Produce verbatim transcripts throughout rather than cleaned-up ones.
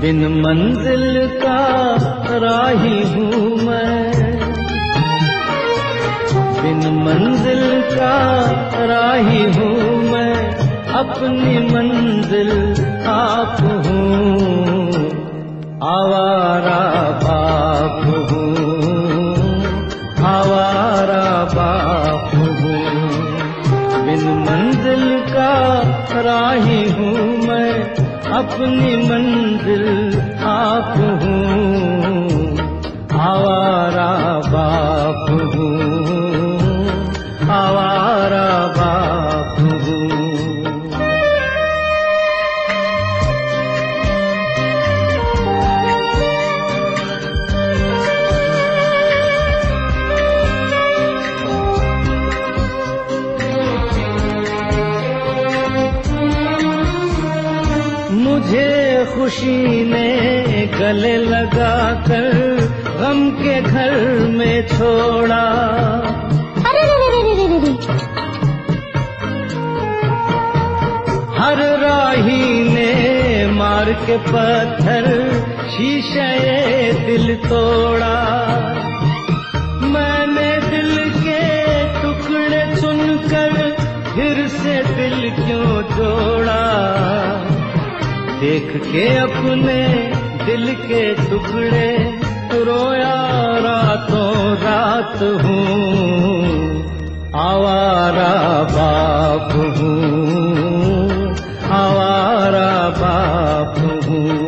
बिन मंजिल का राही हूँ मैं, बिन मंजिल का राही हूँ मैं, अपनी मंजिल आप हूँ, आवारा बाप हूँ, आवारा बाप हूँ। बिन मंजिल का राही हूँ मैं, अपनी मंजिल आप हूँ, आवारा बाप हूँ, आवारा बाप हूँ। मुझे खुशी ने गले लगाकर गम के घर में छोड़ा, अरे रे रे रे रे रे। हर राही ने मार के पत्थर शीशे दिल तोड़ा। मैंने दिल के टुकड़े चुनकर फिर से दिल क्यों जोड़ा, देख के अपने दिल के टुकड़े रोया रातों रात हूँ, आवारा बाप हूँ, आवारा बाप हूँ।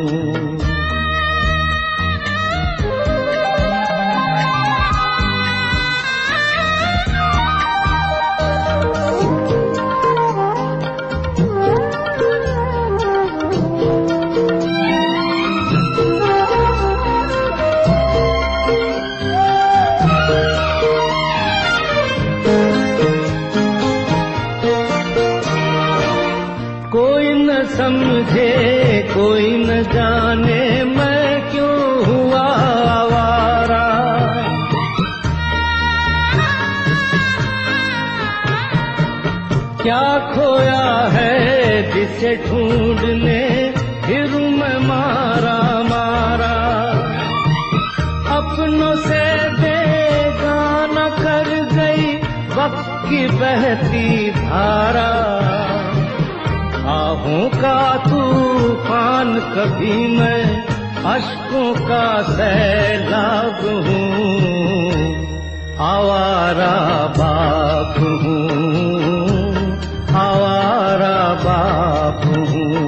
कोई न समझे कोई न जाने मैं क्यों हुआ आवारा, क्या खोया है जिसे ढूंढने फिरूं मैं मारा मारा। अपनों से बेगाना कर गई वक्त की बहती धारा, आहों का तूफान कभी मैं अश्कों का सैलाब हूँ, आवारा बाप हूँ, आवारा बाप हूँ।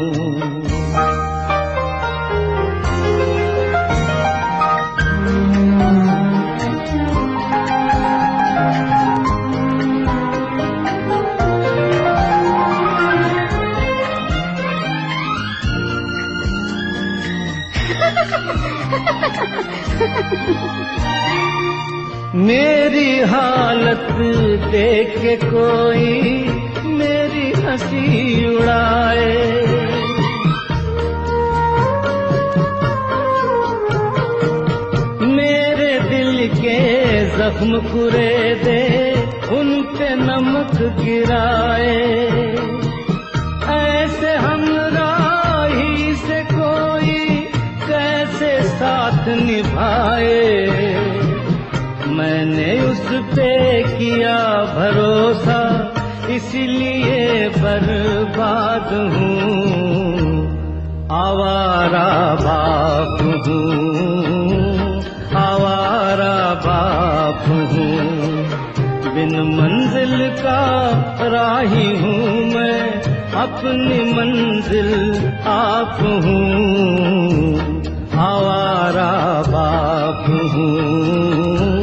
मेरी हालत देख के कोई मेरी हंसी उड़ाए, मेरे दिल के जख्म कुरेदे उन पे नमक गिराए। ऐसे हमराही से कोई कैसे साथ निभाए, मैंने उस पे किया भरोसा इसलिए बर्बाद हूँ, आवारा बाप हूँ, आवारा बाप हूँ। बिन मंजिल का राही हूँ मैं, अपनी मंजिल आप हूँ, आवारा बाप हूँ,